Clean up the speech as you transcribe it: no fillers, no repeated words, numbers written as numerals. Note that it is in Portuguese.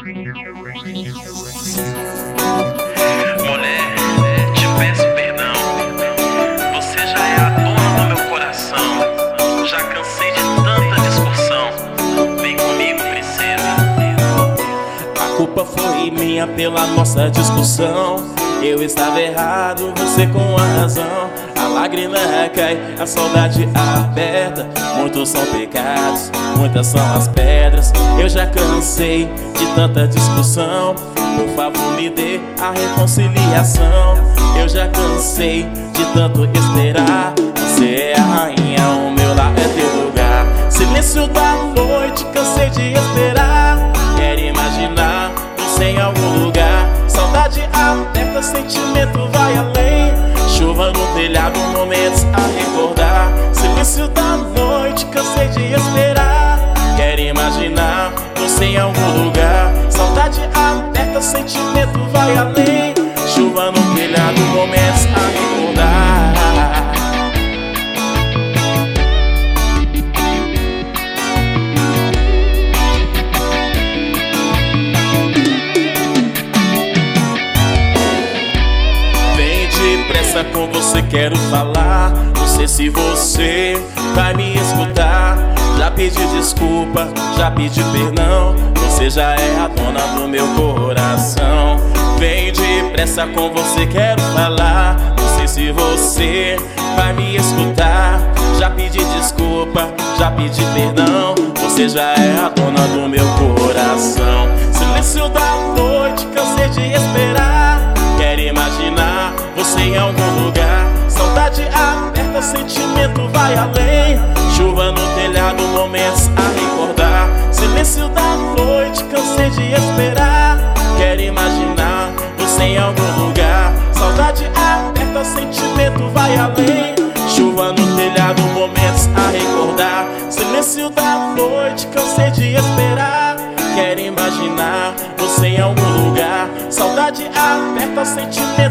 Mulher, te peço perdão. Você já é a dona do meu coração. Já cansei de tanta discussão. Vem comigo, princesa. A culpa foi minha pela nossa discussão. Eu estava errado, você com a razão. A lágrima cai, a saudade aperta. Muitos são pecados, muitas são as pedras. Eu já cansei de tanta discussão. Por favor, me dê a reconciliação. Eu já cansei de tanto esperar. Você é a rainha, o meu lar é teu lugar. Silêncio da noite, cansei de esperar. Quero imaginar você em algum lugar. Saudade aperta, sentimento vai além. Chuva no telhado, momentos a recordar. Silêncio da noite, cansei de esperar. Quero imaginar você em algum lugar. Saudade aperta, sentimento vai além. Chuva no telhado, momentos a recordar. Com você quero falar. Não sei se você vai me escutar. Já pedi desculpa, já pedi perdão. Você já é a dona do meu coração. Vem depressa, com você quero falar. Não sei se você vai me escutar. Já pedi desculpa, já pedi perdão. Você já é a dona do meu coração. Silêncio da noite, cansei de esperar. Quero imaginar você em algum lugar. Saudade aperta, sentimento vai além. Chuva no telhado, momentos a recordar. Silêncio da noite, cansei de esperar. Quero imaginar você em algum lugar. Saudade aperta, sentimento vai além. Chuva no telhado, momentos a recordar. Silêncio da noite, cansei de esperar. Quero imaginar você em algum lugar. Saudade aperta, sentimento